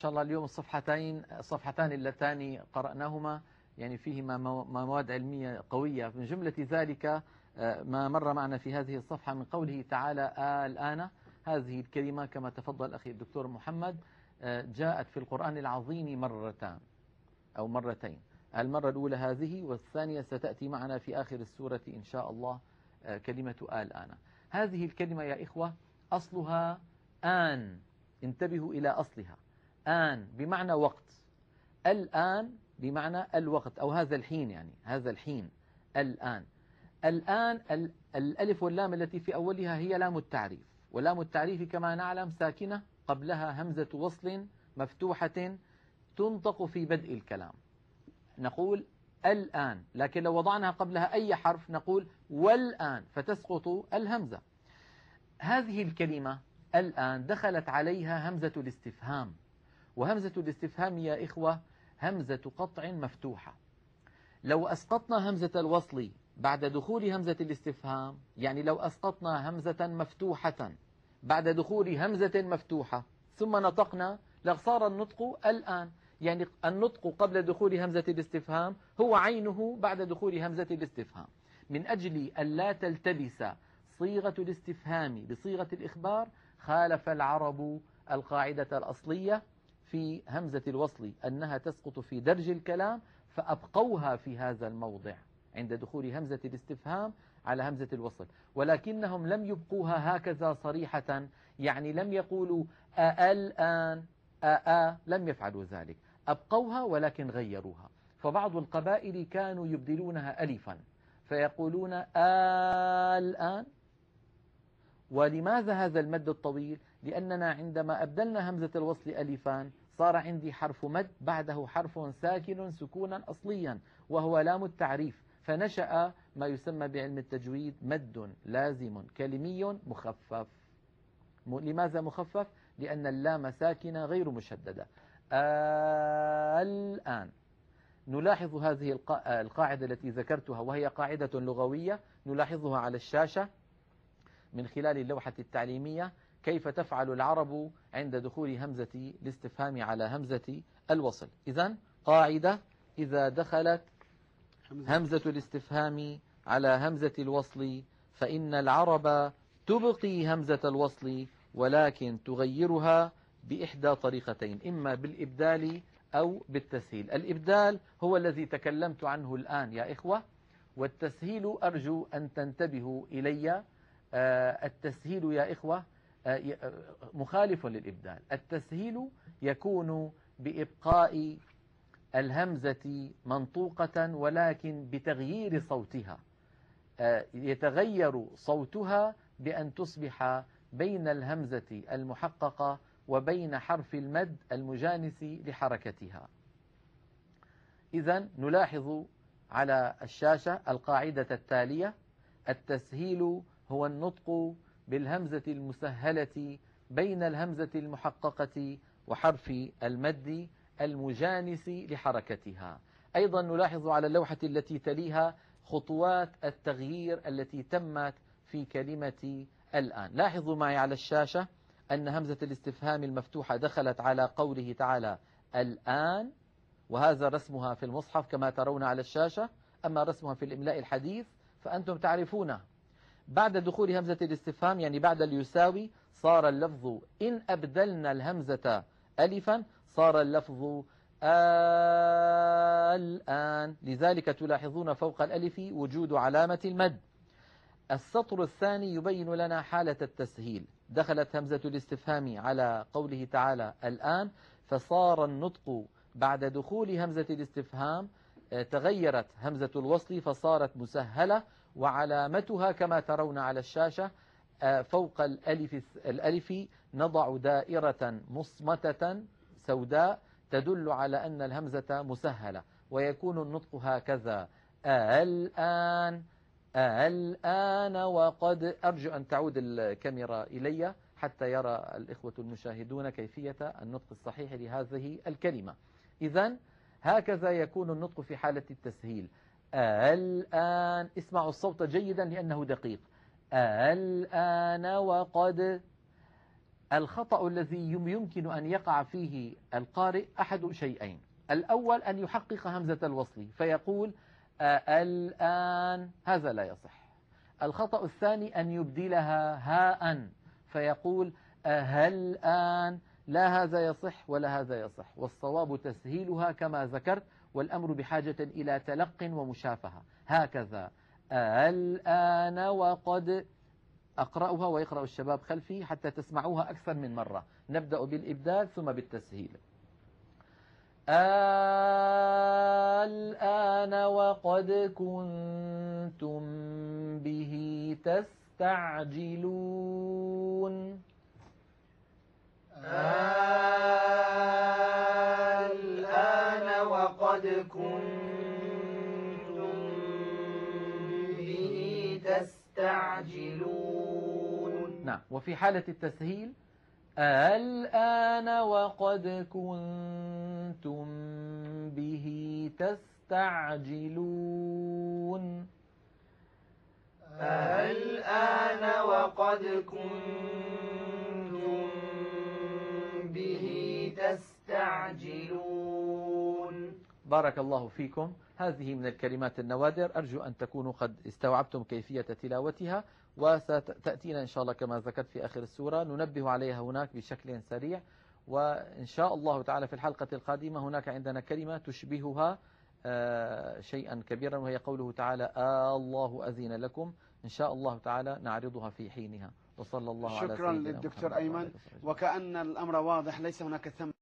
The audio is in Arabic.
شاء الله اليوم الصفحتان اللتان قرأناهما يعني فيهما مواد علمية قوية. من جملة ذلك ما مر معنا في هذه الصفحة من قوله تعالى الآن. هذه الكلمة كما تفضل أخي الدكتور محمد جاءت في القرآن العظيم مرتين. المرة الأولى هذه، والثانية ستأتي معنا في آخر السورة إن شاء الله كلمة الآن. هذه الكلمة يا إخوة أصلها آن، انتبهوا إلى أصلها. آن بمعنى وقت، الآن بمعنى الوقت أو هذا الحين، يعني هذا الحين الآن. الآن الألف واللام التي في أولها هي لام التعريف، ولام التعريف كما نعلم ساكنة قبلها همزة وصل مفتوحة تنطق في بدء الكلام، نقول الآن. لكن لو وضعناها قبلها أي حرف نقول والآن فتسقط الهمزة. هذه الكلمة الآن دخلت عليها همزة الاستفهام، وهمزة الاستفهام يا إخوة همزة قطع مفتوحة. لو أسقطنا همزة الوصل بعد دخول همزة الاستفهام، يعني لو أسقطنا همزة مفتوحة بعد دخول همزة مفتوحة ثم نطقنا لصار النطق الآن. يعني النطق قبل دخول همزة الاستفهام هو عينه بعد دخول همزة الاستفهام. من أجل ألا تلتبس صيغة الاستفهام بصيغة الإخبار خالف العرب القاعدة الأصلية في همزة الوصل أنها تسقط في درج الكلام، فأبقوها في هذا الموضع عند دخول همزة الاستفهام على همزة الوصل. ولكنهم لم يبقوها هكذا صريحة، يعني لم يقولوا الآن لم يفعلوا ذلك، أبقوها ولكن غيروها. فبعض القبائل كانوا يبدلونها ألفا فيقولون الآن. ولماذا هذا المد الطويل؟ لأننا عندما أبدلنا همزة الوصل ألفان صار عندي حرف مد بعده حرف ساكن سكونا أصليا وهو لام التعريف، فنشأ ما يسمى بعلم التجويد مد لازم كلمي مخفف. لماذا مخفف؟ لأن اللام ساكنة غير مشددة. الآن نلاحظ هذه القاعدة التي ذكرتها، وهي قاعدة لغوية نلاحظها على الشاشة من خلال اللوحة التعليمية، كيف تفعل العرب عند دخول همزة الاستفهام على همزة الوصل. إذن قاعدة: إذا دخلت همزة الاستفهام على همزة الوصل فإن العرب تبقي همزة الوصل ولكن تغيرها بإحدى طريقتين، إما بالإبدال أو بالتسهيل. الإبدال هو الذي تكلمت عنه الآن يا إخوة، والتسهيل أرجو أن تنتبهوا إلي. التسهيل يا إخوة مخالف للإبدال. التسهيل يكون بإبقاء الهمزة منطوقة ولكن بتغيير صوتها، يتغير صوتها بأن تصبح بين الهمزة المحققة وبين حرف المد المجانس لحركتها. إذن نلاحظ على الشاشة القاعدة التالية: التسهيل هو النطق بالهمزة المسهلة بين الهمزة المحققة وحرف المد المجانس لحركتها. أيضا نلاحظ على اللوحة التي تليها خطوات التغيير التي تمت في كلمة الآن. لاحظوا معي على الشاشة أن همزة الاستفهام المفتوحة دخلت على قوله تعالى الآن، وهذا رسمها في المصحف كما ترون على الشاشة. أما رسمها في الإملاء الحديث فأنتم تعرفونه. بعد دخول همزة الاستفهام يعني بعد اليساوي صار اللفظ إن أبدلنا الهمزة ألفا صار اللفظ الآن. لذلك تلاحظون فوق الألف وجود علامة المد. السطر الثاني يبين لنا حالة التسهيل. دخلت همزة الاستفهام على قوله تعالى الآن، فصار النطق بعد دخول همزة الاستفهام تغيرت همزة الوصل فصارت مسهلة، وعلامتها كما ترون على الشاشة فوق الألف نضع دائرة مصمتة سوداء تدل على أن الهمزة مسهلة، ويكون النطق هكذا الآن الآن. وقد أرجو أن تعود الكاميرا إلي حتى يرى الإخوة المشاهدون كيفية النطق الصحيح لهذه الكلمة. إذن هكذا يكون النطق في حالة التسهيل. الآن اسمعوا الصوت جيدا لأنه دقيق. الآن وقد الخطأ الذي يمكن أن يقع فيه القارئ أحد شيئين. الأول أن يحقق همزة الوصل فيقول الآن، هذا لا يصح. الخطأ الثاني أن يبدلها هاء فيقول هل آن، لا هذا يصح ولا هذا يصح، والصواب تسهيلها كما ذكرت، والأمر بحاجة إلى تلق ومشافهة. هكذا الآن وقد، أقرأها ويقرأ الشباب خلفي حتى تسمعوها أكثر من مرة. نبدأ بالإبدال ثم بالتسهيل. الآن وقد كنتم به تستعجلون. الآن وقد كنتم به تستعجلون. نعم. وفي حالة التسهيل الآن وقد كنتم به تستعجلون. الآن وقد كنتم به تستعجلون. بارك الله فيكم. هذه من الكلمات النوادر، أرجو أن تكونوا قد استوعبتم كيفية تلاوتها، وستأتينا إن شاء الله كما ذكرت في آخر السورة ننبه عليها هناك بشكل سريع. وإن شاء الله تعالى في الحلقة القادمة هناك عندنا كلمة تشبهها شيئا كبيرا، وهي قوله تعالى الله أذن لكم. إن شاء الله تعالى نعرضها في حينها. وصلى الله على سيدنا محمد. شكرا للدكتور أيمن، وكأن الأمر واضح، ليس هناك ثم